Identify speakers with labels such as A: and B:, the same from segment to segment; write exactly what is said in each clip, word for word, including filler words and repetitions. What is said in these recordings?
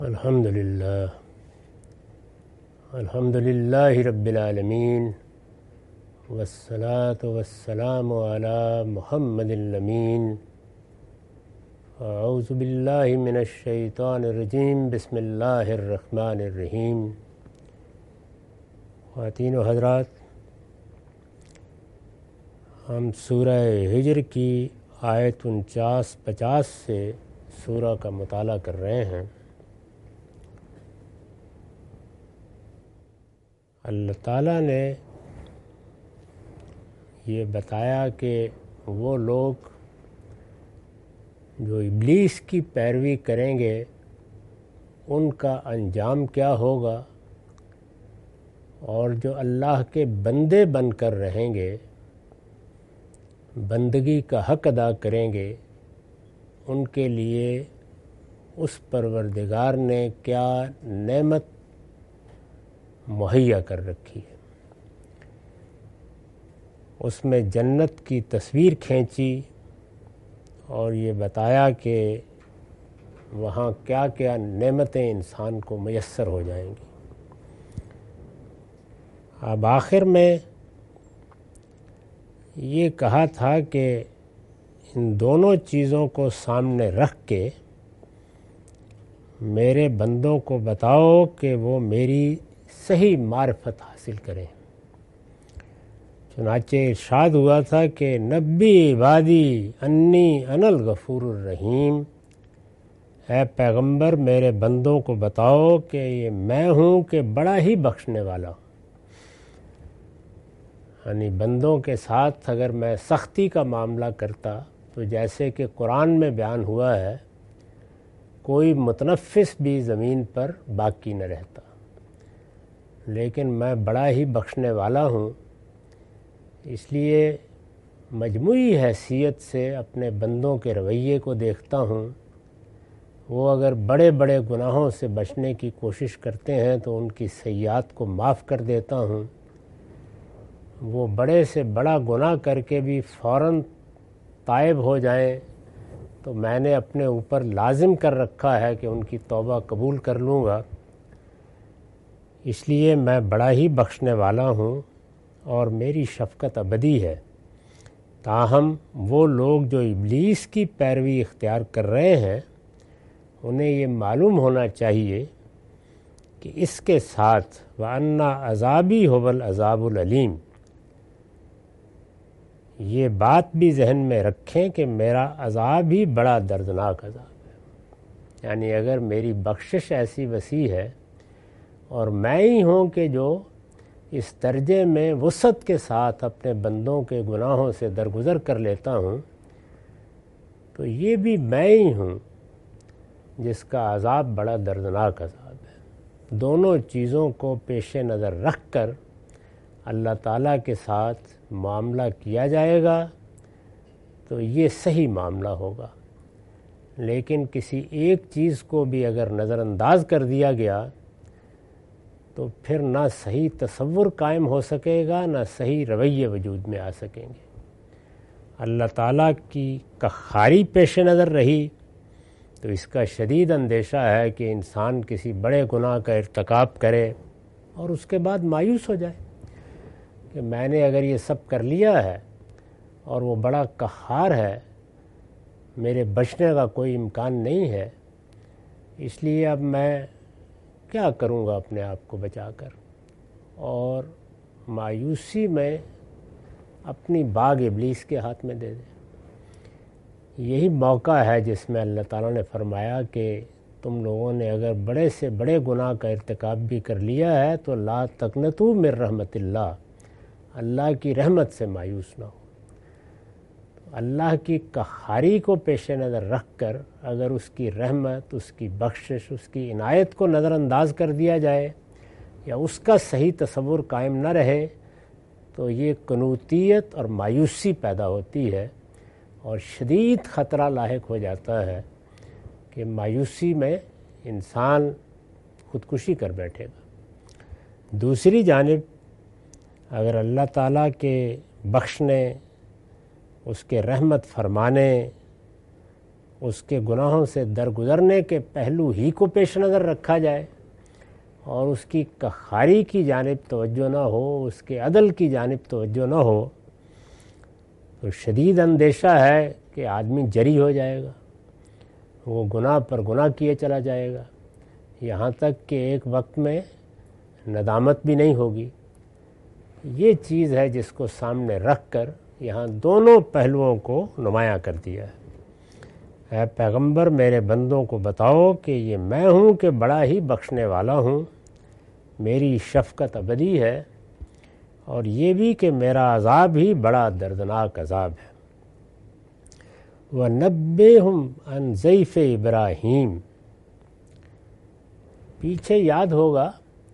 A: الحمد للہ الحمد للہ رب العالمین والصلاة والسلام علی محمد الامین اعوذ باللہ من الشیطان الرجیم بسم اللہ الرحمن الرحیم۔ خواتین و حضرات، ہم سورہ ہجر کی آیت انچاس پچاس سے سورہ کا مطالعہ کر رہے ہیں۔ اللہ تعالیٰ نے یہ بتایا کہ وہ لوگ جو ابلیس کی پیروی کریں گے ان کا انجام کیا ہوگا، اور جو اللہ کے بندے بن کر رہیں گے، بندگی کا حق ادا کریں گے، ان کے لیے اس پروردگار نے کیا نعمت مہیا کر رکھی ہے۔ اس میں جنت کی تصویر کھینچی اور یہ بتایا کہ وہاں کیا کیا نعمتیں انسان کو میسر ہو جائیں گی۔ اب آخر میں یہ کہا تھا کہ ان دونوں چیزوں کو سامنے رکھ کے میرے بندوں کو بتاؤ کہ وہ میری صحیح معرفت حاصل کریں۔ چنانچہ ارشاد ہوا تھا کہ نبی عبادی انی انا الغفور الرحیم، اے پیغمبر میرے بندوں کو بتاؤ کہ یہ میں ہوں کہ بڑا ہی بخشنے والا ہوں۔ یعنی بندوں کے ساتھ اگر میں سختی کا معاملہ کرتا تو جیسے کہ قرآن میں بیان ہوا ہے، کوئی متنفس بھی زمین پر باقی نہ رہتا، لیکن میں بڑا ہی بخشنے والا ہوں۔ اس لیے مجموعی حیثیت سے اپنے بندوں کے رویے کو دیکھتا ہوں۔ وہ اگر بڑے بڑے گناہوں سے بچنے کی کوشش کرتے ہیں تو ان کی سیئات کو معاف کر دیتا ہوں۔ وہ بڑے سے بڑا گناہ کر کے بھی فوراً تائب ہو جائیں تو میں نے اپنے اوپر لازم کر رکھا ہے کہ ان کی توبہ قبول کر لوں گا۔ اس لیے میں بڑا ہی بخشنے والا ہوں اور میری شفقت ابدی ہے۔ تاہم وہ لوگ جو ابلیس کی پیروی اختیار کر رہے ہیں انہیں یہ معلوم ہونا چاہیے کہ اس کے ساتھ وَأَنَّ عَذَابِي هُوَ الْعَذَابُ الْعَلِيمُ، یہ بات بھی ذہن میں رکھیں کہ میرا عذاب ہی بڑا دردناک عذاب ہے۔ یعنی اگر میری بخشش ایسی وسیع ہے اور میں ہی ہوں کہ جو اس درجے میں وسعت کے ساتھ اپنے بندوں کے گناہوں سے درگزر کر لیتا ہوں، تو یہ بھی میں ہی ہوں جس کا عذاب بڑا دردناک عذاب ہے۔ دونوں چیزوں کو پیش نظر رکھ کر اللہ تعالیٰ کے ساتھ معاملہ کیا جائے گا تو یہ صحیح معاملہ ہوگا۔ لیکن کسی ایک چیز کو بھی اگر نظر انداز کر دیا گیا تو پھر نہ صحیح تصور قائم ہو سکے گا، نہ صحیح رویے وجود میں آ سکیں گے۔ اللہ تعالیٰ کی قہاری پیش نظر رہی تو اس کا شدید اندیشہ ہے کہ انسان کسی بڑے گناہ کا ارتکاب کرے اور اس کے بعد مایوس ہو جائے کہ میں نے اگر یہ سب کر لیا ہے اور وہ بڑا قہار ہے، میرے بچنے کا کوئی امکان نہیں ہے، اس لیے اب میں کیا کروں گا اپنے آپ کو بچا کر، اور مایوسی میں اپنی باغ ابلیس کے ہاتھ میں دے دے۔ یہی موقع ہے جس میں اللہ تعالیٰ نے فرمایا کہ تم لوگوں نے اگر بڑے سے بڑے گناہ کا ارتکاب بھی کر لیا ہے تو لا تقنطوا من رحمت اللہ، اللہ کی رحمت سے مایوس نہ ہو۔ اللہ کی قہاری کو پیش نظر رکھ کر اگر اس کی رحمت، اس کی بخشش، اس کی عنایت کو نظر انداز کر دیا جائے یا اس کا صحیح تصور قائم نہ رہے تو یہ قنوطیت اور مایوسی پیدا ہوتی ہے، اور شدید خطرہ لاحق ہو جاتا ہے کہ مایوسی میں انسان خودکشی کر بیٹھے گا۔ دوسری جانب اگر اللہ تعالیٰ کے بخشنے، اس کے رحمت فرمانے اس کے گناہوں سے درگزرنے کے پہلو ہی کو پیش نظر رکھا جائے اور اس کی کخاری کی جانب توجہ نہ ہو، اس کے عدل کی جانب توجہ نہ ہو، تو شدید اندیشہ ہے کہ آدمی جری ہو جائے گا، وہ گناہ پر گناہ کیے چلا جائے گا، یہاں تک کہ ایک وقت میں ندامت بھی نہیں ہوگی۔ یہ چیز ہے جس کو سامنے رکھ کر یہاں دونوں پہلوؤں کو نمایاں کر دیا ہے۔ اے پیغمبر، میرے بندوں کو بتاؤ کہ یہ میں ہوں کہ بڑا ہی بخشنے والا ہوں، میری شفقت ابدی ہے، اور یہ بھی کہ میرا عذاب ہی بڑا دردناک عذاب ہے۔ وَنَبِّئْهُمْ عَنْ ضَيْفِ ابراہیم، پیچھے یاد ہوگا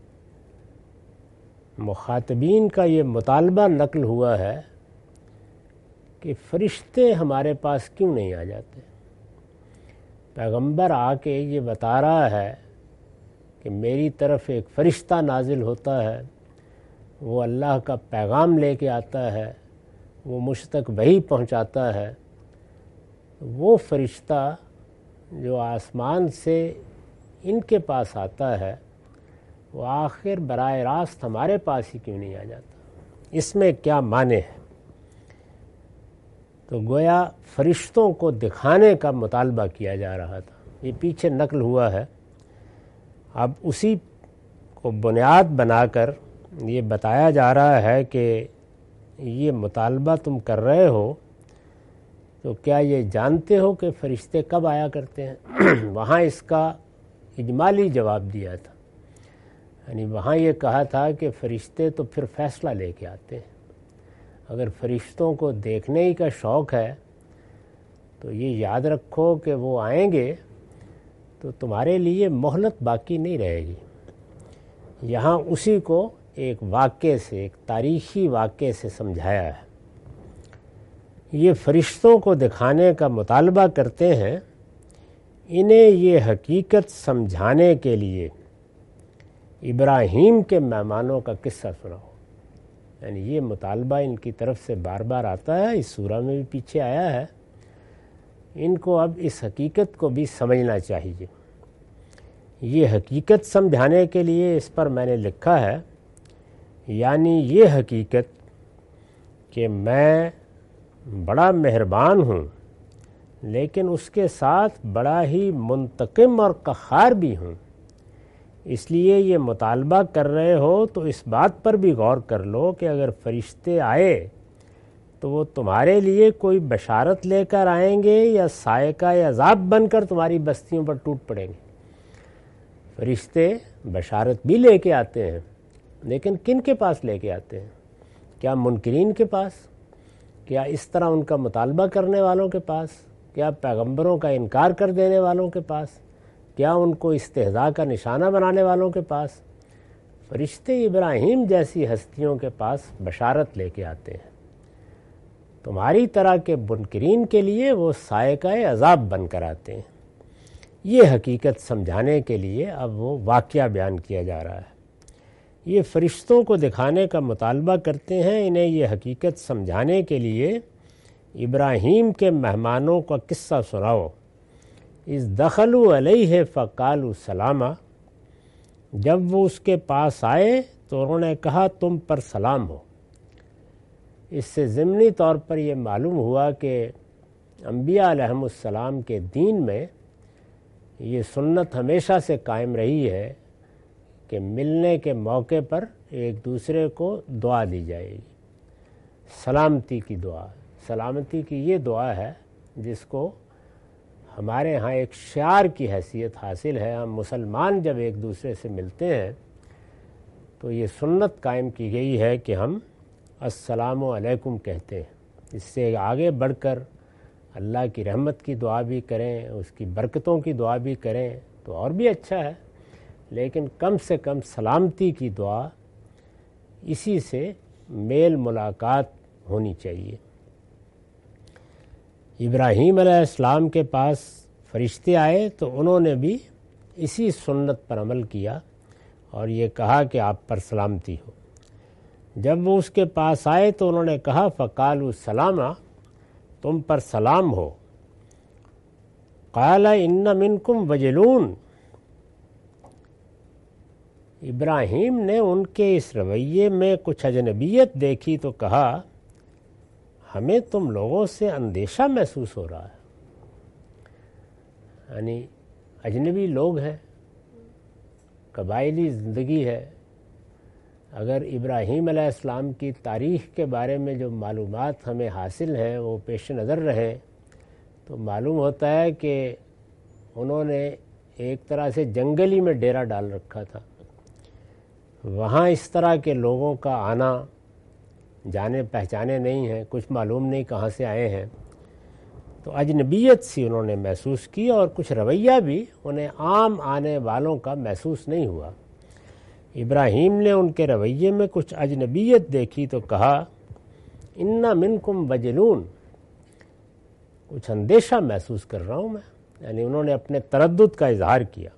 A: مخاطبین کا یہ مطالبہ نقل ہوا ہے کہ فرشتے ہمارے پاس کیوں نہیں آ جاتے۔ پیغمبر آ کے یہ بتا رہا ہے کہ میری طرف ایک فرشتہ نازل ہوتا ہے، وہ اللہ کا پیغام لے کے آتا ہے، وہ مجھ تک وحی پہنچاتا ہے۔ وہ فرشتہ جو آسمان سے ان کے پاس آتا ہے، وہ آخر براہ راست ہمارے پاس ہی کیوں نہیں آ جاتا؟ اس میں کیا معنی ہے؟ تو گویا فرشتوں کو دکھانے کا مطالبہ کیا جا رہا تھا، یہ پیچھے نقل ہوا ہے۔ اب اسی کو بنیاد بنا کر یہ بتایا جا رہا ہے کہ یہ مطالبہ تم کر رہے ہو تو کیا یہ جانتے ہو کہ فرشتے کب آیا کرتے ہیں؟ وہاں اس کا اجمالی جواب دیا تھا، یعنی وہاں یہ کہا تھا کہ فرشتے تو پھر فیصلہ لے کے آتے ہیں۔ اگر فرشتوں کو دیکھنے ہی کا شوق ہے تو یہ یاد رکھو کہ وہ آئیں گے تو تمہارے لیے مہلت باقی نہیں رہے گی۔ یہاں اسی کو ایک واقعے سے، ایک تاریخی واقعے سے سمجھایا ہے۔ یہ فرشتوں کو دکھانے کا مطالبہ کرتے ہیں، انہیں یہ حقیقت سمجھانے کے لیے ابراہیم کے مہمانوں کا قصہ سناؤ۔ یعنی یہ مطالبہ ان کی طرف سے بار بار آتا ہے، اس سورہ میں بھی پیچھے آیا ہے۔ ان کو اب اس حقیقت کو بھی سمجھنا چاہیے۔ یہ حقیقت سمجھانے کے لیے اس پر میں نے لکھا ہے، یعنی یہ حقیقت کہ میں بڑا مہربان ہوں لیکن اس کے ساتھ بڑا ہی منتقم اور قہار بھی ہوں۔ اس لیے یہ مطالبہ کر رہے ہو تو اس بات پر بھی غور کر لو کہ اگر فرشتے آئے تو وہ تمہارے لیے کوئی بشارت لے کر آئیں گے یا صاعقہ عذاب بن کر تمہاری بستیوں پر ٹوٹ پڑیں گے۔ فرشتے بشارت بھی لے کے آتے ہیں، لیکن کن کے پاس لے کے آتے ہیں؟ کیا منکرین کے پاس؟ کیا اس طرح ان کا مطالبہ کرنے والوں کے پاس؟ کیا پیغمبروں کا انکار کر دینے والوں کے پاس؟ کیا ان کو استہزاء کا نشانہ بنانے والوں کے پاس؟ فرشتے ابراہیم جیسی ہستیوں کے پاس بشارت لے کے آتے ہیں۔ تمہاری طرح کے منکرین کے لیے وہ صاعقہ عذاب بن کر آتے ہیں۔ یہ حقیقت سمجھانے کے لیے اب وہ واقعہ بیان کیا جا رہا ہے۔ یہ فرشتوں کو دکھانے کا مطالبہ کرتے ہیں، انہیں یہ حقیقت سمجھانے کے لیے ابراہیم کے مہمانوں کا قصہ سناؤ۔ اذ دخلوا علیہ فقالوا سلاما، جب وہ اس کے پاس آئے تو انہوں نے کہا تم پر سلام ہو۔ اس سے ضمنی طور پر یہ معلوم ہوا کہ انبیاء علیہم السلام کے دین میں یہ سنت ہمیشہ سے قائم رہی ہے کہ ملنے کے موقع پر ایک دوسرے کو دعا دی جائے گی، سلامتی کی دعا۔ سلامتی کی یہ دعا ہے جس کو ہمارے ہاں ایک شعار کی حیثیت حاصل ہے۔ ہم مسلمان جب ایک دوسرے سے ملتے ہیں تو یہ سنت قائم کی گئی ہے کہ ہم السلام علیکم کہتے ہیں۔ اس سے آگے بڑھ کر اللہ کی رحمت کی دعا بھی کریں، اس کی برکتوں کی دعا بھی کریں تو اور بھی اچھا ہے، لیکن کم سے کم سلامتی کی دعا، اسی سے میل ملاقات ہونی چاہیے۔ ابراہیم علیہ السلام کے پاس فرشتے آئے تو انہوں نے بھی اسی سنت پر عمل کیا اور یہ کہا کہ آپ پر سلامتی ہو۔ جب وہ اس کے پاس آئے تو انہوں نے کہا فقالوا سلاما، تم پر سلام ہو۔ قال ان منکم وجلون، ابراہیم نے ان کے اس رویے میں کچھ اجنبیت دیکھی تو کہا ہمیں تم لوگوں سے اندیشہ محسوس ہو رہا ہے. یعنی اجنبی لوگ ہیں، قبائلی زندگی ہے. اگر ابراہیم علیہ السلام کی تاریخ کے بارے میں جو معلومات ہمیں حاصل ہیں وہ پیش نظر رہیں تو معلوم ہوتا ہے کہ انہوں نے ایک طرح سے جنگل ہی میں ڈیرا ڈال رکھا تھا. وہاں اس طرح کے لوگوں کا آنا، جانے پہچانے نہیں ہیں، کچھ معلوم نہیں کہاں سے آئے ہیں، تو اجنبیت سی انہوں نے محسوس کی اور کچھ رویہ بھی انہیں عام آنے والوں کا محسوس نہیں ہوا. ابراہیم نے ان کے رویے میں کچھ اجنبیت دیکھی تو کہا ان منکم وجلون، کچھ اندیشہ محسوس کر رہا ہوں میں. یعنی انہوں نے اپنے تردد کا اظہار کیا.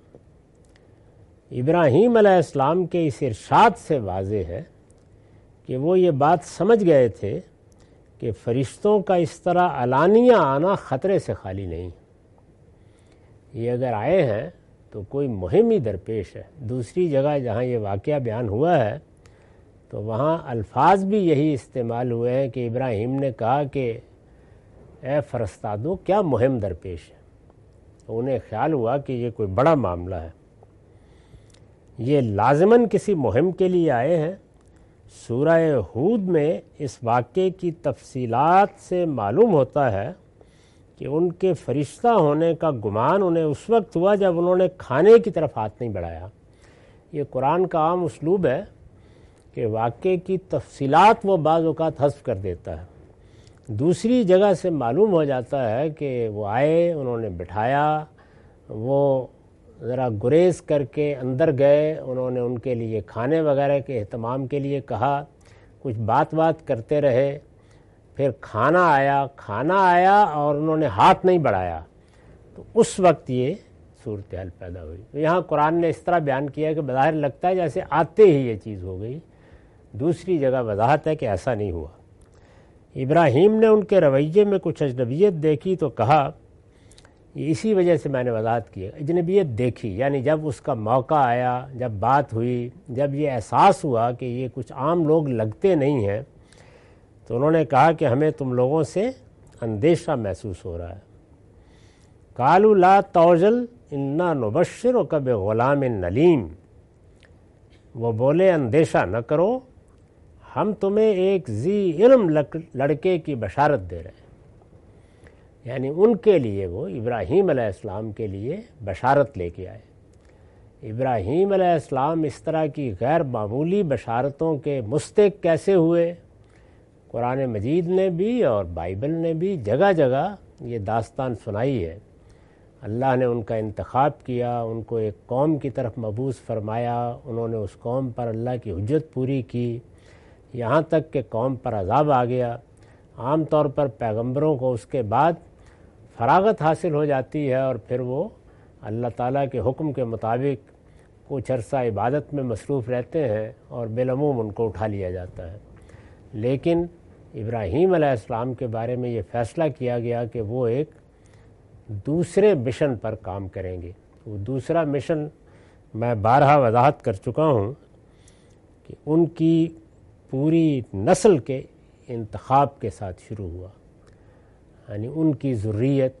A: ابراہیم علیہ السلام کے اس ارشاد سے واضح ہے کہ وہ یہ بات سمجھ گئے تھے کہ فرشتوں کا اس طرح علانیہ آنا خطرے سے خالی نہیں. یہ اگر آئے ہیں تو کوئی مہم ہی درپیش ہے. دوسری جگہ جہاں یہ واقعہ بیان ہوا ہے تو وہاں الفاظ بھی یہی استعمال ہوئے ہیں کہ ابراہیم نے کہا کہ اے فرستادو کیا مہم درپیش ہے. تو انہیں خیال ہوا کہ یہ کوئی بڑا معاملہ ہے. یہ لازماً کسی مہم کے لیے آئے ہیں. سورہ ہود میں اس واقعے کی تفصیلات سے معلوم ہوتا ہے کہ ان کے فرشتہ ہونے کا گمان انہیں اس وقت ہوا جب انہوں نے کھانے کی طرف ہاتھ نہیں بڑھایا. یہ قرآن کا عام اسلوب ہے کہ واقعے کی تفصیلات وہ بعض اوقات حذف کر دیتا ہے. دوسری جگہ سے معلوم ہو جاتا ہے کہ وہ آئے، انہوں نے بٹھایا، وہ ذرا گریز کر کے اندر گئے، انہوں نے ان کے لیے کھانے وغیرہ کے اہتمام کے لیے کہا، کچھ بات بات کرتے رہے، پھر کھانا آیا کھانا آیا اور انہوں نے ہاتھ نہیں بڑھایا. تو اس وقت یہ صورتحال پیدا ہوئی. تو یہاں قرآن نے اس طرح بیان کیا کہ بظاہر لگتا ہے جیسے آتے ہی یہ چیز ہو گئی. دوسری جگہ وضاحت ہے کہ ایسا نہیں ہوا. ابراہیم نے ان کے رویے میں کچھ اجنبیت دیکھی تو کہا، اسی وجہ سے میں نے وضاحت کی اجنبیت دیکھی، یعنی جب اس کا موقع آیا، جب بات ہوئی، جب یہ احساس ہوا کہ یہ کچھ عام لوگ لگتے نہیں ہیں تو انہوں نے کہا کہ ہمیں تم لوگوں سے اندیشہ محسوس ہو رہا ہے. قالوا لا توجل انا نبشرک بغلام علیم، وہ بولے اندیشہ نہ کرو، ہم تمہیں ایک ذی علم لڑکے کی بشارت دے رہے ہیں. یعنی ان کے لیے، وہ ابراہیم علیہ السلام کے لیے بشارت لے کے آئے. ابراہیم علیہ السلام اس طرح کی غیر معمولی بشارتوں کے مستحق کیسے ہوئے؟ قرآن مجید نے بھی اور بائبل نے بھی جگہ جگہ یہ داستان سنائی ہے. اللہ نے ان کا انتخاب کیا، ان کو ایک قوم کی طرف مبعوث فرمایا، انہوں نے اس قوم پر اللہ کی حجت پوری کی، یہاں تک کہ قوم پر عذاب آ گیا. عام طور پر پیغمبروں کو اس کے بعد فراغت حاصل ہو جاتی ہے اور پھر وہ اللہ تعالیٰ کے حکم کے مطابق کچھ عرصہ عبادت میں مصروف رہتے ہیں اور بالعموم ان کو اٹھا لیا جاتا ہے. لیکن ابراہیم علیہ السلام کے بارے میں یہ فیصلہ کیا گیا کہ وہ ایک دوسرے مشن پر کام کریں گے. وہ دوسرا مشن میں بارہا وضاحت کر چکا ہوں کہ ان کی پوری نسل کے انتخاب کے ساتھ شروع ہوا. یعنی ان کی ذریت،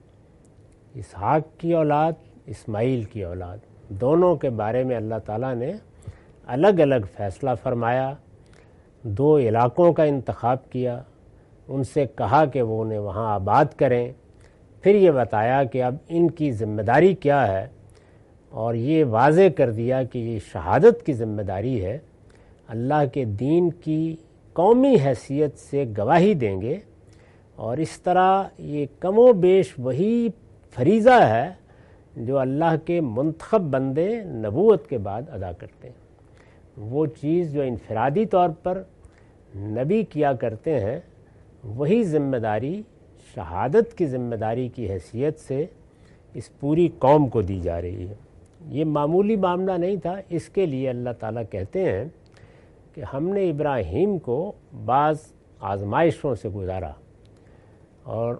A: اسحاق کی اولاد، اسماعیل کی اولاد، دونوں کے بارے میں اللہ تعالیٰ نے الگ الگ فیصلہ فرمایا. دو علاقوں کا انتخاب کیا، ان سے کہا کہ وہ انہیں وہاں آباد کریں. پھر یہ بتایا کہ اب ان کی ذمہ داری کیا ہے اور یہ واضح کر دیا کہ یہ شہادت کی ذمہ داری ہے. اللہ کے دین کی قومی حیثیت سے گواہی دیں گے اور اس طرح یہ کم و بیش وہی فریضہ ہے جو اللہ کے منتخب بندے نبوت کے بعد ادا کرتے ہیں. وہ چیز جو انفرادی طور پر نبی کیا کرتے ہیں وہی ذمہ داری شہادت کی ذمہ داری کی حیثیت سے اس پوری قوم کو دی جا رہی ہے. یہ معمولی معاملہ نہیں تھا. اس کے لیے اللہ تعالیٰ کہتے ہیں کہ ہم نے ابراہیم کو بعض آزمائشوں سے گزارا اور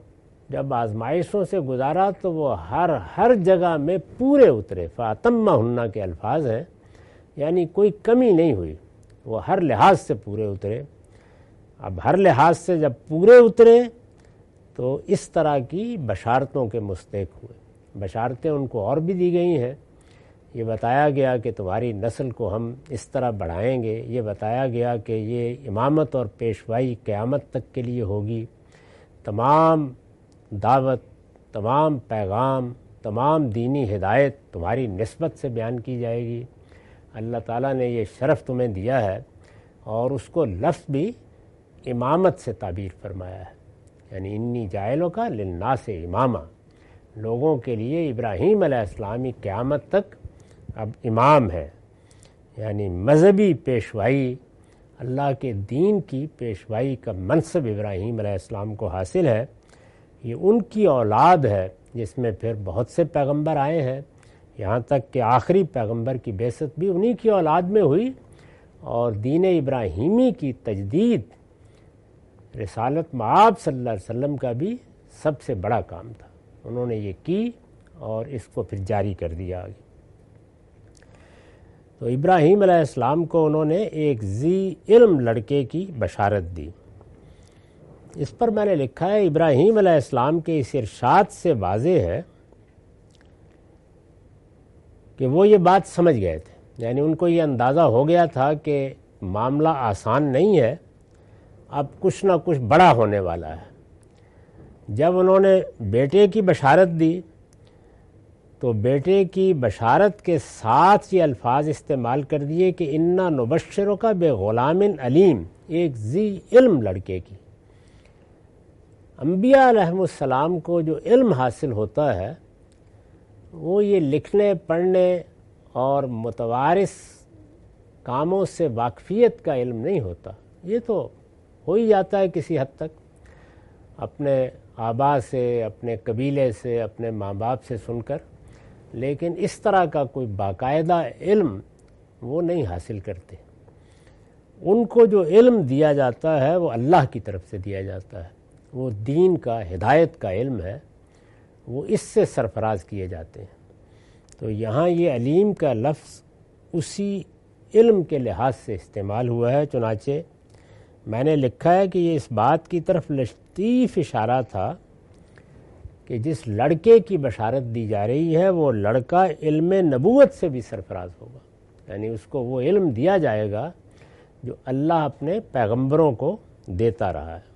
A: جب آزمائشوں سے گزارا تو وہ ہر ہر جگہ میں پورے اترے. فاتمہ ہننا کے الفاظ ہیں، یعنی کوئی کمی نہیں ہوئی، وہ ہر لحاظ سے پورے اترے. اب ہر لحاظ سے جب پورے اترے تو اس طرح کی بشارتوں کے مستحق ہوئے. بشارتیں ان کو اور بھی دی گئی ہیں. یہ بتایا گیا کہ تمہاری نسل کو ہم اس طرح بڑھائیں گے. یہ بتایا گیا کہ یہ امامت اور پیشوائی قیامت تک کے لیے ہوگی. تمام دعوت، تمام پیغام، تمام دینی ہدایت تمہاری نسبت سے بیان کی جائے گی. اللہ تعالیٰ نے یہ شرف تمہیں دیا ہے، اور اس کو لفظ بھی امامت سے تعبیر فرمایا ہے. یعنی انی جائلوں کا للناس امامہ، لوگوں کے لیے ابراہیم علیہ السلامی قیامت تک اب امام ہے. یعنی مذہبی پیشوائی، اللہ کے دین کی پیشوائی کا منصب ابراہیم علیہ السلام کو حاصل ہے. یہ ان کی اولاد ہے جس میں پھر بہت سے پیغمبر آئے ہیں، یہاں تک کہ آخری پیغمبر کی بعثت بھی انہی کی اولاد میں ہوئی. اور دین ابراہیمی کی تجدید رسالت مآب صلی اللہ علیہ وسلم کا بھی سب سے بڑا کام تھا. انہوں نے یہ کی اور اس کو پھر جاری کر دیا آگے. تو ابراہیم علیہ السلام کو انہوں نے ایک ذی علم لڑکے کی بشارت دی. اس پر میں نے لکھا ہے ابراہیم علیہ السلام کے اس ارشاد سے واضح ہے کہ وہ یہ بات سمجھ گئے تھے. یعنی ان کو یہ اندازہ ہو گیا تھا کہ معاملہ آسان نہیں ہے، اب کچھ نہ کچھ بڑا ہونے والا ہے. جب انہوں نے بیٹے کی بشارت دی تو بیٹے کی بشارت کے ساتھ یہ الفاظ استعمال کر دیے کہ انا نبشرک بغلام علیم، ایک ذی علم لڑکے کی. انبیاء علیہم السلام کو جو علم حاصل ہوتا ہے وہ یہ لکھنے پڑھنے اور متوارث کاموں سے واقفیت کا علم نہیں ہوتا. یہ تو ہو ہی جاتا ہے کسی حد تک، اپنے آبا سے، اپنے قبیلے سے، اپنے ماں باپ سے سن کر، لیکن اس طرح کا کوئی باقاعدہ علم وہ نہیں حاصل کرتے. ان کو جو علم دیا جاتا ہے وہ اللہ کی طرف سے دیا جاتا ہے، وہ دین کا، ہدایت کا علم ہے، وہ اس سے سرفراز کیے جاتے ہیں. تو یہاں یہ علیم کا لفظ اسی علم کے لحاظ سے استعمال ہوا ہے. چنانچہ میں نے لکھا ہے کہ یہ اس بات کی طرف لطیف اشارہ تھا کہ جس لڑکے کی بشارت دی جا رہی ہے وہ لڑکا علم نبوت سے بھی سرفراز ہوگا. یعنی اس کو وہ علم دیا جائے گا جو اللہ اپنے پیغمبروں کو دیتا رہا ہے.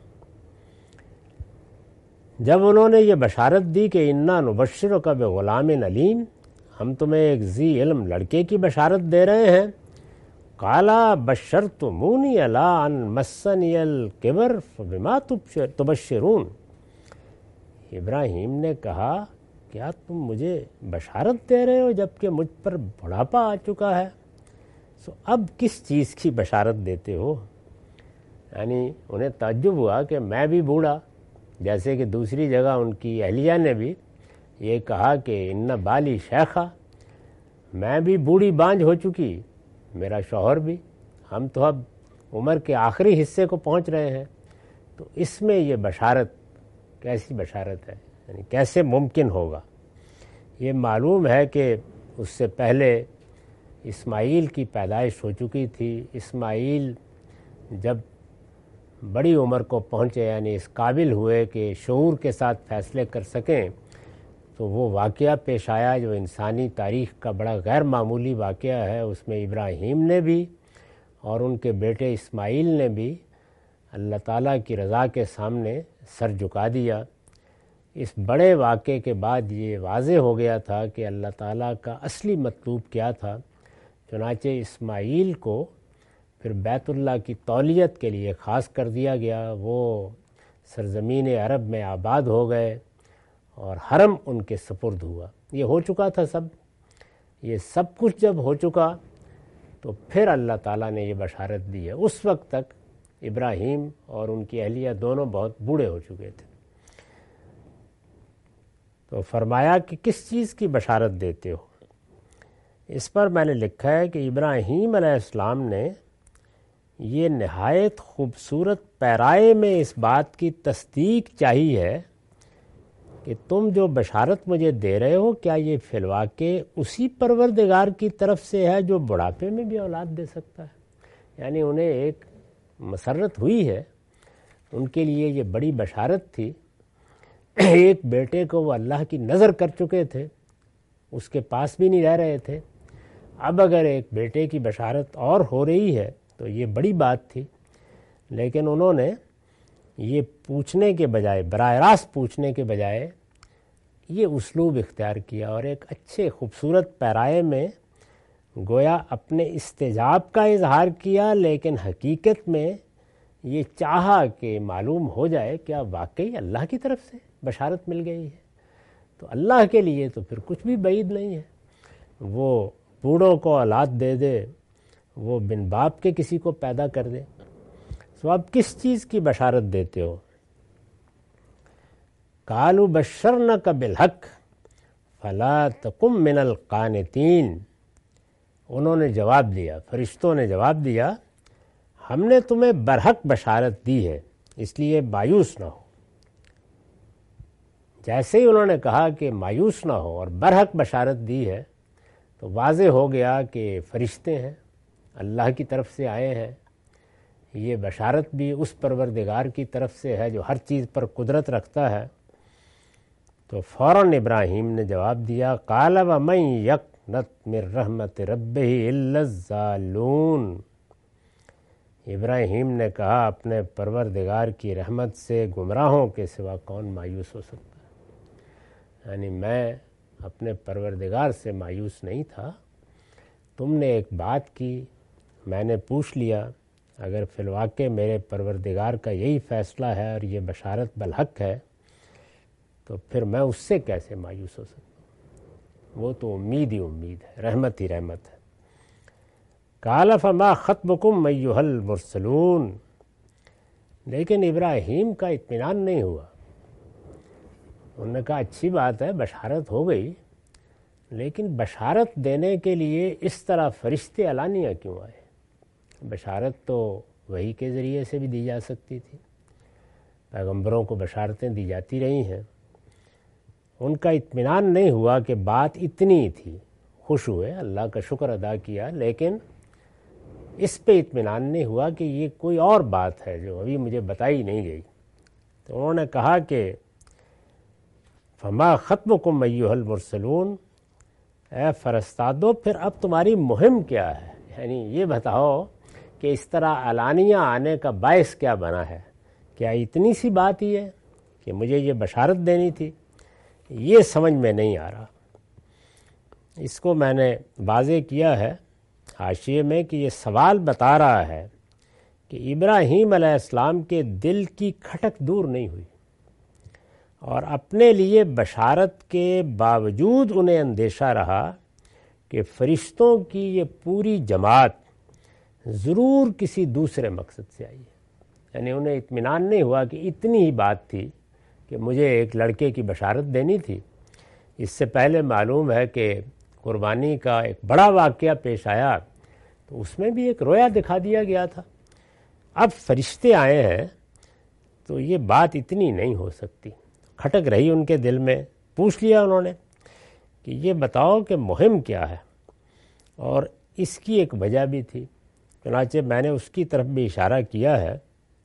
A: جب انہوں نے یہ بشارت دی کہ انا نبشرک بغلام علیم، ہم تمہیں ایک ذی علم لڑکے کی بشارت دے رہے ہیں، قالا بشرتمونی علی ان مسنی الکبر فبما تبشرون، ابراہیم نے کہا کیا تم مجھے بشارت دے رہے ہو جبکہ مجھ پر بڑھاپا آ چکا ہے، سو اب کس چیز کی بشارت دیتے ہو. یعنی انہیں تعجب ہوا کہ میں بھی بوڑھا، جیسے کہ دوسری جگہ ان کی اہلیہ نے بھی یہ کہا کہ ان بالی شیخہ، میں بھی بوڑھی بانجھ ہو چکی، میرا شوہر بھی، ہم تو اب عمر کے آخری حصے کو پہنچ رہے ہیں. تو اس میں یہ بشارت کیسی بشارت ہے، یعنی کیسے ممکن ہوگا. یہ معلوم ہے کہ اس سے پہلے اسماعیل کی پیدائش ہو چکی تھی. اسماعیل جب بڑی عمر کو پہنچے، یعنی اس قابل ہوئے کہ شعور کے ساتھ فیصلے کر سکیں، تو وہ واقعہ پیش آیا جو انسانی تاریخ کا بڑا غیر معمولی واقعہ ہے. اس میں ابراہیم نے بھی اور ان کے بیٹے اسماعیل نے بھی اللہ تعالیٰ کی رضا کے سامنے سر جھکا دیا. اس بڑے واقعے کے بعد یہ واضح ہو گیا تھا کہ اللہ تعالیٰ کا اصلی مطلوب کیا تھا. چنانچہ اسماعیل کو پھر بیت اللہ کی تولیت کے لیے خاص کر دیا گیا. وہ سرزمین عرب میں آباد ہو گئے اور حرم ان کے سپرد ہوا. یہ ہو چکا تھا سب. یہ سب کچھ جب ہو چکا تو پھر اللہ تعالیٰ نے یہ بشارت دی ہے. اس وقت تک ابراہیم اور ان کی اہلیہ دونوں بہت بوڑھے ہو چکے تھے. تو فرمایا کہ کس چیز کی بشارت دیتے ہو. اس پر میں نے لکھا ہے کہ ابراہیم علیہ السلام نے یہ نہایت خوبصورت پیرائے میں اس بات کی تصدیق چاہی ہے کہ تم جو بشارت مجھے دے رہے ہو کیا یہ فی الواقع اسی پروردگار کی طرف سے ہے جو بڑھاپے میں بھی اولاد دے سکتا ہے؟ یعنی انہیں ایک مسرت ہوئی ہے، ان کے لیے یہ بڑی بشارت تھی۔ ایک بیٹے کو وہ اللہ کی نظر کر چکے تھے، اس کے پاس بھی نہیں رہ رہے تھے، اب اگر ایک بیٹے کی بشارت اور ہو رہی ہے تو یہ بڑی بات تھی۔ لیکن انہوں نے یہ پوچھنے کے بجائے، براہ راست پوچھنے کے بجائے یہ اسلوب اختیار کیا اور ایک اچھے خوبصورت پیرائے میں گویا اپنے استجاب کا اظہار کیا، لیکن حقیقت میں یہ چاہا کہ معلوم ہو جائے کیا واقعی اللہ کی طرف سے بشارت مل گئی ہے۔ تو اللہ کے لیے تو پھر کچھ بھی بعید نہیں ہے، وہ بوڑھوں کو اولاد دے دے، وہ بن باپ کے کسی کو پیدا کر دے۔ تو اب کس چیز کی بشارت دیتے ہو؟ قالوا بشرنک بالحق فلا تکن من القانتین، انہوں نے جواب دیا، فرشتوں نے جواب دیا ہم نے تمہیں برحق بشارت دی ہے اس لیے مایوس نہ ہو۔ جیسے ہی انہوں نے کہا کہ مایوس نہ ہو اور برحق بشارت دی ہے تو واضح ہو گیا کہ فرشتے ہیں، اللہ کی طرف سے آئے ہیں، یہ بشارت بھی اس پروردگار کی طرف سے ہے جو ہر چیز پر قدرت رکھتا ہے۔ تو فوراً ابراہیم نے جواب دیا قال ومن یقنط من رحمت ربہ الا الضالون، ابراہیم نے کہا اپنے پروردگار کی رحمت سے گمراہوں کے سوا کون مایوس ہو سکتا ہے؟ یعنی میں اپنے پروردگار سے مایوس نہیں تھا، تم نے ایک بات کی، میں نے پوچھ لیا، اگر فی الواقع میرے پروردگار کا یہی فیصلہ ہے اور یہ بشارت بالحق ہے تو پھر میں اس سے کیسے مایوس ہو سکتا ہوں؟ وہ تو امید ہی امید ہے، رحمت ہی رحمت ہے۔ قال فما خطبکم ایھا المرسلون، لیکن ابراہیم کا اطمینان نہیں ہوا۔ انہوں نے کہا اچھی بات ہے بشارت ہو گئی، لیکن بشارت دینے کے لیے اس طرح فرشتے علانیہ کیوں آئے؟ بشارت تو وحی کے ذریعے سے بھی دی جا سکتی تھی، پیغمبروں کو بشارتیں دی جاتی رہی ہیں۔ ان کا اطمینان نہیں ہوا کہ بات اتنی تھی، خوش ہوئے، اللہ کا شکر ادا کیا، لیکن اس پہ اطمینان نہیں ہوا کہ یہ کوئی اور بات ہے جو ابھی مجھے بتائی نہیں گئی۔ تو انہوں نے کہا کہ فما خطبکم ایھا المرسلون، اے فرستادو پھر اب تمہاری مہم کیا ہے؟ یعنی یہ بتاؤ کہ اس طرح علانیہ آنے کا باعث کیا بنا ہے؟ کیا اتنی سی بات ہی ہے کہ مجھے یہ بشارت دینی تھی؟ یہ سمجھ میں نہیں آ رہا۔ اس کو میں نے واضح کیا ہے حاشیے میں کہ یہ سوال بتا رہا ہے کہ ابراہیم علیہ السلام کے دل کی کھٹک دور نہیں ہوئی، اور اپنے لیے بشارت کے باوجود انہیں اندیشہ رہا کہ فرشتوں کی یہ پوری جماعت ضرور کسی دوسرے مقصد سے آئی ہے۔ یعنی انہیں اطمینان نہیں ہوا کہ اتنی ہی بات تھی کہ مجھے ایک لڑکے کی بشارت دینی تھی۔ اس سے پہلے معلوم ہے کہ قربانی کا ایک بڑا واقعہ پیش آیا تو اس میں بھی ایک رویا دکھا دیا گیا تھا۔ اب فرشتے آئے ہیں تو یہ بات اتنی نہیں ہو سکتی، کھٹک رہی ان کے دل میں۔ پوچھ لیا انہوں نے کہ یہ بتاؤ کہ مہم کیا ہے، اور اس کی ایک وجہ بھی تھی، چنانچہ میں نے اس کی طرف بھی اشارہ کیا ہے۔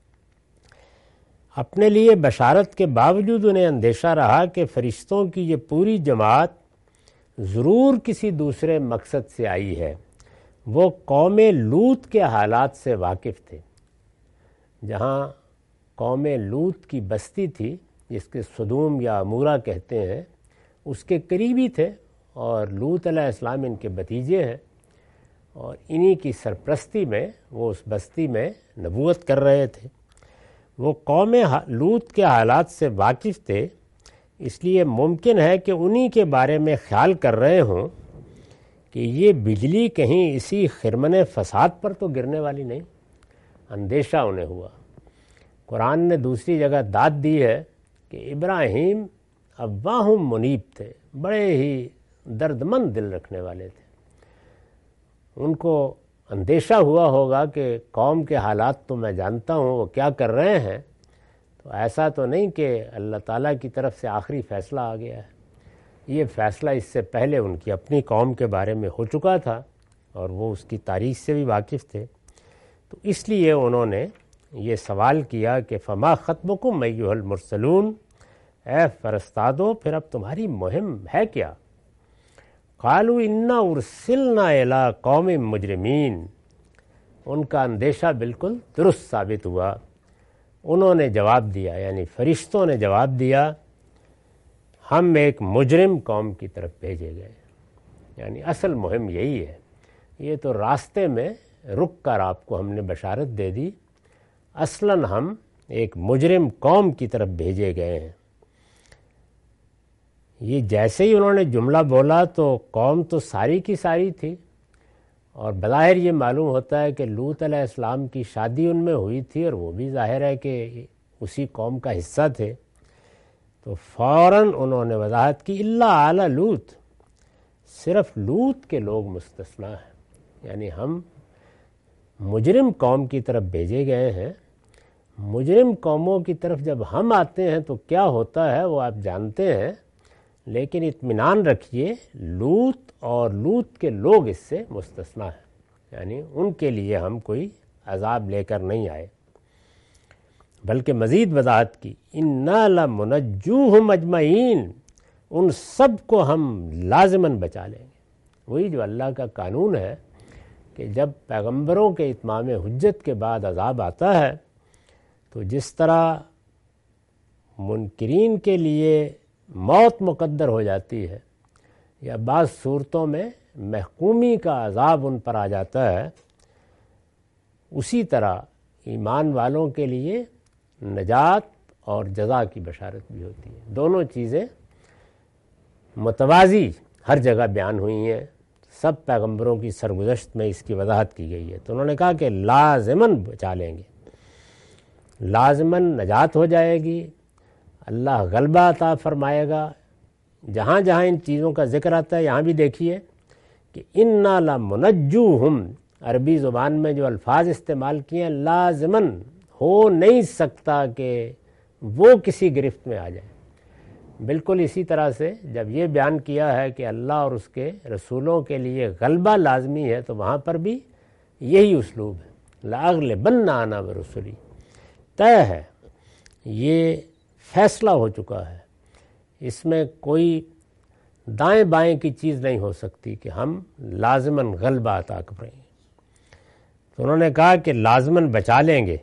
A: اپنے لیے بشارت کے باوجود انہیں اندیشہ رہا کہ فرشتوں کی یہ پوری جماعت ضرور کسی دوسرے مقصد سے آئی ہے۔ وہ قوم لوط کے حالات سے واقف تھے، جہاں قوم لوط کی بستی تھی جس کے صدوم یا عمورہ کہتے ہیں، اس کے قریبی تھے، اور لوط علیہ السلام ان کے بھتیجے ہیں، اور انہی کی سرپرستی میں وہ اس بستی میں نبوت کر رہے تھے۔ وہ قوم لوط کے حالات سے واقف تھے، اس لیے ممکن ہے کہ انہی کے بارے میں خیال کر رہے ہوں کہ یہ بجلی کہیں اسی خرمن فساد پر تو گرنے والی نہیں۔ اندیشہ انہیں ہوا۔ قرآن نے دوسری جگہ داد دی ہے کہ ابراہیم اواہم منیب تھے، بڑے ہی درد مند دل رکھنے والے تھے۔ ان کو اندیشہ ہوا ہوگا کہ قوم کے حالات تو میں جانتا ہوں وہ کیا کر رہے ہیں، تو تو ایسا تو نہیں کہ اللہ تعالیٰ کی طرف سے آخری فیصلہ آ گیا ہے، یہ فیصلہ اس سے پہلے ان کی اپنی قوم کے بارے میں ہو چکا تھا اور وہ اس کی تاریخ سے بھی واقف تھے۔ تو اس لیے انہوں نے یہ سوال کیا کہ فما خطبکم ایھا المرسلون، اے فرستادو پھر اب تمہاری مہم ہے کیا؟ قالوا انا ارسلنا الی قوم مجرمین، ان کا اندیشہ بالکل درست ثابت ہوا۔ انہوں نے جواب دیا، یعنی فرشتوں نے جواب دیا، ہم ایک مجرم قوم کی طرف بھیجے گئے۔ یعنی اصل مہم یہی ہے، یہ تو راستے میں رک کر آپ کو ہم نے بشارت دے دی، اصلاً ہم ایک مجرم قوم کی طرف بھیجے گئے ہیں۔ یہ جیسے ہی انہوں نے جملہ بولا تو قوم تو ساری کی ساری تھی، اور بظاہر یہ معلوم ہوتا ہے کہ لوط علیہ السلام کی شادی ان میں ہوئی تھی اور وہ بھی ظاہر ہے کہ اسی قوم کا حصہ تھے۔ تو فوراً انہوں نے وضاحت کی الا آل لوط، صرف لوط کے لوگ مستثنیٰ ہیں، یعنی ہم مجرم قوم کی طرف بھیجے گئے ہیں۔ مجرم قوموں کی طرف جب ہم آتے ہیں تو کیا ہوتا ہے وہ آپ جانتے ہیں، لیکن اطمینان رکھیے لوط اور لوط کے لوگ اس سے مستثنیٰ ہیں، یعنی ان کے لیے ہم کوئی عذاب لے کر نہیں آئے، بلکہ مزید وضاحت کی انا لمنجوہم اجمعین، ان سب کو ہم لازماً بچا لیں گے۔ وہی جو اللہ کا قانون ہے کہ جب پیغمبروں کے اتمام حجت کے بعد عذاب آتا ہے تو جس طرح منکرین کے لیے موت مقدر ہو جاتی ہے یا بعض صورتوں میں محکومی کا عذاب ان پر آ جاتا ہے، اسی طرح ایمان والوں کے لیے نجات اور جزا کی بشارت بھی ہوتی ہے۔ دونوں چیزیں متوازی ہر جگہ بیان ہوئی ہیں، سب پیغمبروں کی سرگزشت میں اس کی وضاحت کی گئی ہے۔ تو انہوں نے کہا کہ لازماً بچا لیں گے، لازماً نجات ہو جائے گی، اللہ غلبہ عطا فرمائے گا۔ جہاں جہاں ان چیزوں کا ذکر آتا ہے یہاں بھی دیکھیے کہ انا لمنجوہم، عربی زبان میں جو الفاظ استعمال کیے ہیں لازماً، ہو نہیں سکتا کہ وہ کسی گرفت میں آ جائے۔ بالکل اسی طرح سے جب یہ بیان کیا ہے کہ اللہ اور اس کے رسولوں کے لیے غلبہ لازمی ہے تو وہاں پر بھی یہی اسلوب ہے، لأغلبن انا ورسلی، طے ہے، یہ فیصلہ ہو چکا ہے، اس میں کوئی دائیں بائیں کی چیز نہیں ہو سکتی کہ ہم لازماً غلبہ عطا کریں گے۔ تو انہوں نے کہا کہ لازماً بچا لیں گے،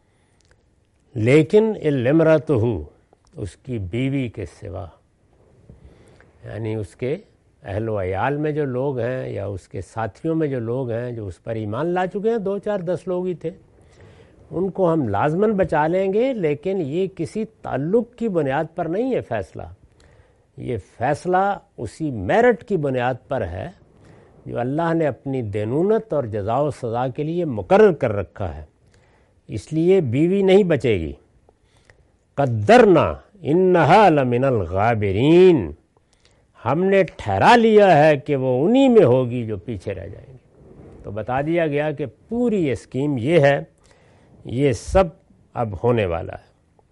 A: لیکن الامرتہ، اس کی بیوی کے سوا، یعنی اس کے اہل و عیال میں جو لوگ ہیں یا اس کے ساتھیوں میں جو لوگ ہیں جو اس پر ایمان لا چکے ہیں، دو چار دس لوگ ہی تھے، ان کو ہم لازماً بچا لیں گے، لیکن یہ کسی تعلق کی بنیاد پر نہیں ہے فیصلہ، یہ فیصلہ اسی میرٹ کی بنیاد پر ہے جو اللہ نے اپنی دینونت اور جزا و سزا کے لیے مقرر کر رکھا ہے، اس لیے بیوی نہیں بچے گی۔ قدرنا انہا لمن الغابرین، ہم نے ٹھہرا لیا ہے کہ وہ انہی میں ہوگی جو پیچھے رہ جائیں گے۔ تو بتا دیا گیا کہ پوری یہ اسکیم یہ ہے، یہ سب اب ہونے والا ہے۔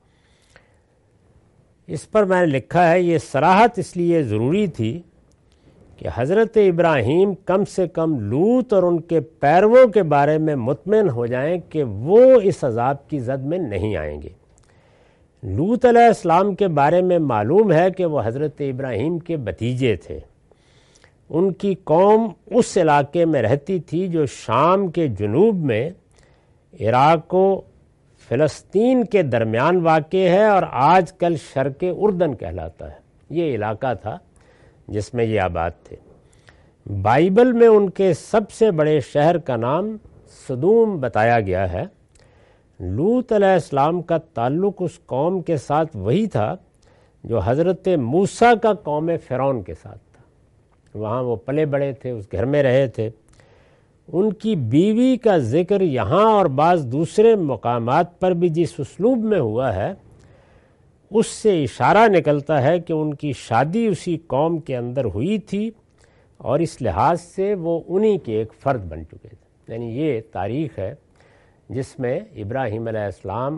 A: اس پر میں نے لکھا ہے یہ صراحت اس لیے ضروری تھی کہ حضرت ابراہیم کم سے کم لوط اور ان کے پیرووں کے بارے میں مطمئن ہو جائیں کہ وہ اس عذاب کی زد میں نہیں آئیں گے۔ لوط علیہ السلام کے بارے میں معلوم ہے کہ وہ حضرت ابراہیم کے بھتیجے تھے، ان کی قوم اس علاقے میں رہتی تھی جو شام کے جنوب میں عراق و فلسطین کے درمیان واقع ہے اور آج کل شرق اردن کہلاتا ہے۔ یہ علاقہ تھا جس میں یہ آباد تھے۔ بائبل میں ان کے سب سے بڑے شہر کا نام سدوم بتایا گیا ہے۔ لوط علیہ السلام کا تعلق اس قوم کے ساتھ وہی تھا جو حضرت موسیٰ کا قوم فرعون کے ساتھ تھا، وہاں وہ پلے بڑے تھے، اس گھر میں رہے تھے۔ ان کی بیوی کا ذکر یہاں اور بعض دوسرے مقامات پر بھی جس اسلوب میں ہوا ہے اس سے اشارہ نکلتا ہے کہ ان کی شادی اسی قوم کے اندر ہوئی تھی اور اس لحاظ سے وہ انہی کے ایک فرد بن چکے تھے۔ یعنی یہ تاریخ ہے جس میں ابراہیم علیہ السلام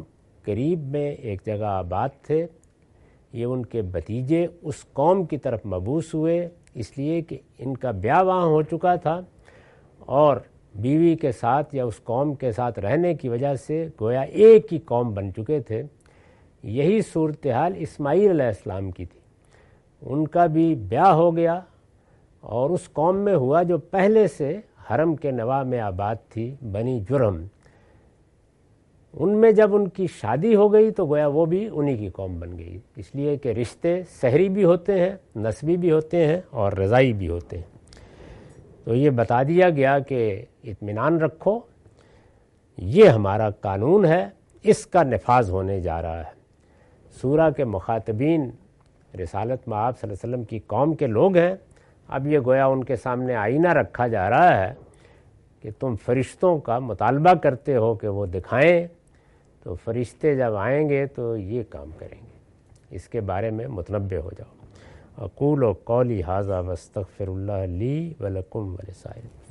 A: قریب میں ایک جگہ آباد تھے، یہ ان کے بھتیجے اس قوم کی طرف مبعوث ہوئے، اس لیے کہ ان کا بیاہ وہاں ہو چکا تھا اور بیوی کے ساتھ یا اس قوم کے ساتھ رہنے کی وجہ سے گویا ایک ہی قوم بن چکے تھے۔ یہی صورتحال اسماعیل علیہ السلام کی تھی، ان کا بھی بیاہ ہو گیا اور اس قوم میں ہوا جو پہلے سے حرم کے نواح میں آباد تھی، بنی جرہم، ان میں جب ان کی شادی ہو گئی تو گویا وہ بھی انہی کی قوم بن گئی، اس لیے کہ رشتے سحری بھی ہوتے ہیں، نسبی بھی ہوتے ہیں اور رضائی بھی ہوتے ہیں۔ تو یہ بتا دیا گیا کہ اطمینان رکھو، یہ ہمارا قانون ہے، اس کا نفاذ ہونے جا رہا ہے۔ سورہ کے مخاطبین رسالت میں آپ صلی اللہ علیہ وسلم کی قوم کے لوگ ہیں، اب یہ گویا ان کے سامنے آئینہ رکھا جا رہا ہے کہ تم فرشتوں کا مطالبہ کرتے ہو کہ وہ دکھائیں، تو فرشتے جب آئیں گے تو یہ کام کریں گے، اس کے بارے میں متنبہ ہو جاؤ۔ اقول قولی ھذا واستغفر اللہ لی ولکم ولسائر